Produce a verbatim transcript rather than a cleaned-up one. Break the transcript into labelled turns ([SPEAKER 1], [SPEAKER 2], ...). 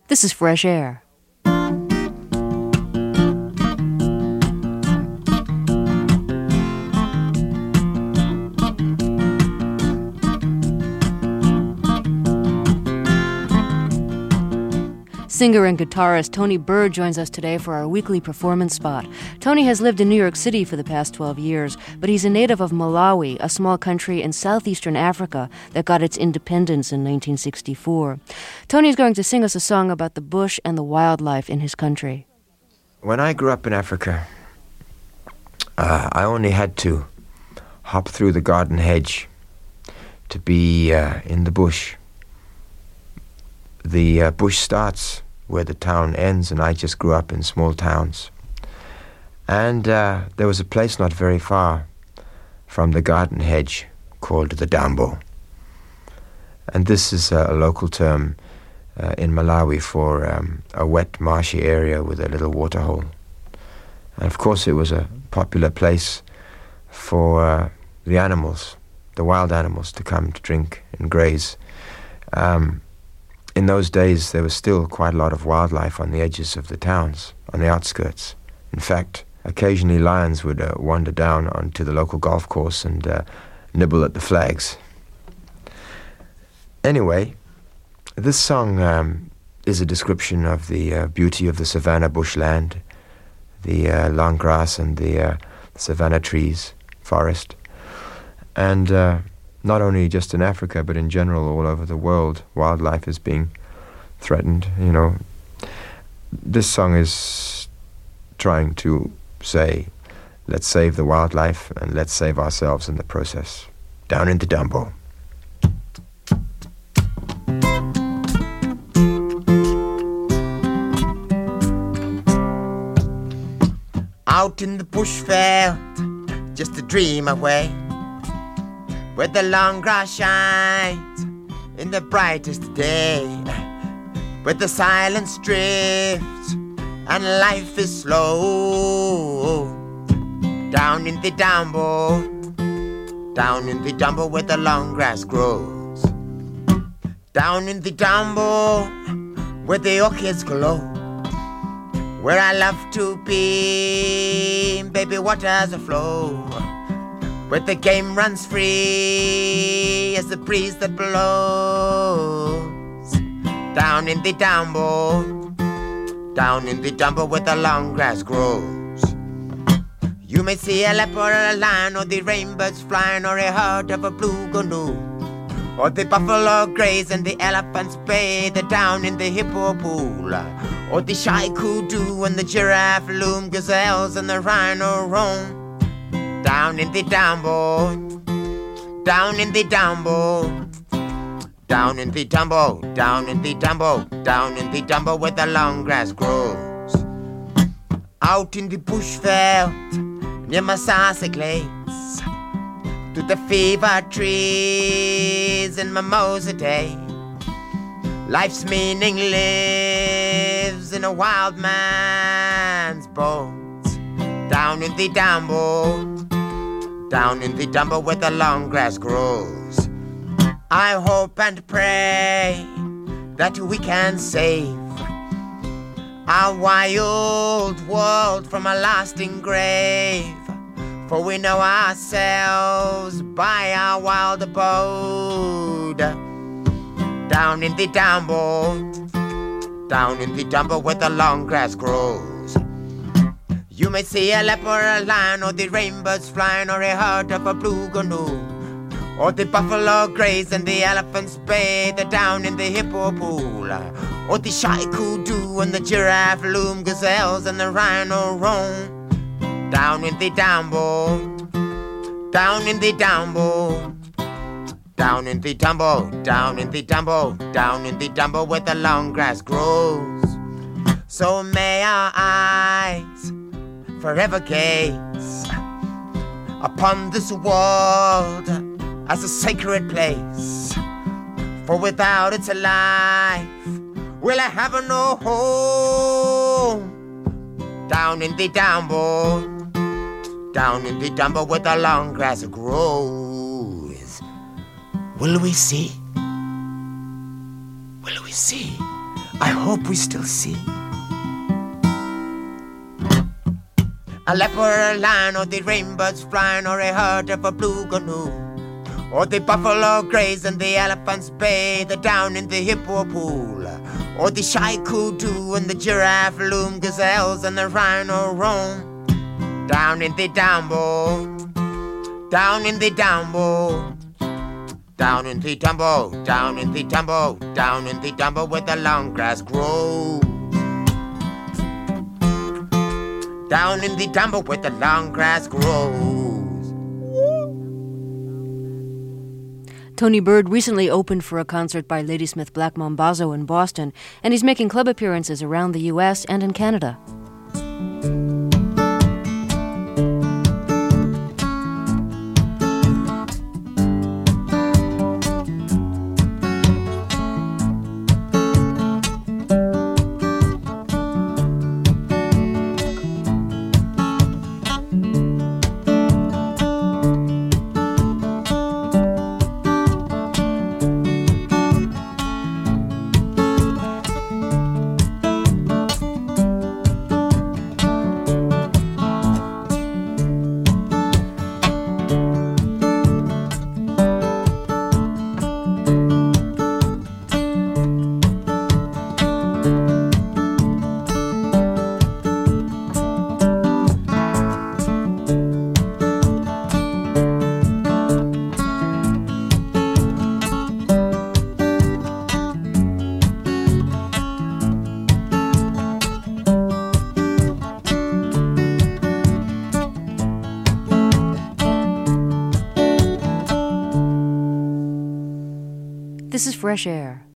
[SPEAKER 1] This is Fresh Air. Singer and guitarist Tony Bird joins us today for our weekly performance spot. Tony has lived in New York City for the past twelve years, but he's a native of Malawi, a small country in southeastern Africa that got its independence in nineteen sixty-four. Tony's going to sing us a song about the bush and the wildlife in his country.
[SPEAKER 2] When I grew up in Africa, uh, I only had to hop through the garden hedge to be uh, in the bush. The uh, bush starts where the town ends, and I just grew up in small towns. And uh, there was a place not very far from the garden hedge called the Dambo. And this is a, a local term uh, in Malawi for um, a wet, marshy area with a little water hole. And of course it was a popular place for uh, the animals, the wild animals, to come to drink and graze. Um, In those days, there was still quite a lot of wildlife on the edges of the towns, on the outskirts. In fact, occasionally lions would uh, wander down onto the local golf course and uh, nibble at the flags. Anyway, this song um, is a description of the uh, beauty of the savanna bushland, the uh, long grass and the uh, savanna trees, forest. And uh, not only just in Africa, but in general all over the world, wildlife is being threatened, you know. This song is trying to say, let's save the wildlife and let's save ourselves in the process. Down in the Dambo.
[SPEAKER 3] Out in the bushveld, just a dream away, where the long grass shines in the brightest day, where the silence drifts and life is slow. Down in the Dambo, down in the Dambo where the long grass grows. Down in the Dambo where the orchids glow, where I love to be, baby, waters flow, where the game runs free as the breeze that blows. Down in the Dambo, down in the Dambo where the long grass grows. You may see a leopard or a lion, or the rainbirds flying, or a herd of a blue gnu, or the buffalo graze and the elephants bathe down in the hippo pool, or the shy kudu and the giraffe loom, gazelles and the rhino roam. Down in the Dambo, down in the Dambo, down in the Dambo, down in the Dambo, down in the Dambo where the long grass grows. Out in the bushveld, near Masasa Glades, to the fever trees in Mimosa Day. Life's meaning lives in a wild man's bones. Down in the Dambo, down in the Dambo where the long grass grows. I hope and pray that we can save our wild world from a lasting grave, for we know ourselves by our wild abode. Down in the Dambo, down in the Dambo where the long grass grows. You may see a leopard or a lion, or the rainbirds flying, or a herd of a blue gnu, or the buffalo graze and the elephants bathe down in the hippo pool, or the shy kudu and the giraffe loom, gazelles and the rhino roam. Down in the Dambo, down in the Dambo, down in the Dambo, down in the Dambo, down in the Dambo where the long grass grows. So may our eyes forever gaze upon this world as a sacred place, for without its life will I have no home. Down in the Dambo, down in the Dambo where the long grass grows. Will we see? Will we see I hope we still see. A leopard or a lion, or the rainbows flying, or a herd of a blue canoe, or the buffalo graze and the elephants bay, the down in the hippo pool, or the shy kudu and the giraffe loom, gazelles and the rhino roam. Down in the downbow, down in the downbow, down in the tumble, down in the tumble, down in the tumble where the long grass grows. Down in the tumble where the long grass grows.
[SPEAKER 1] Tony Bird recently opened for a concert by Ladysmith Black Mambazo in Boston, and he's making club appearances around the U S and in Canada. This is Fresh Air.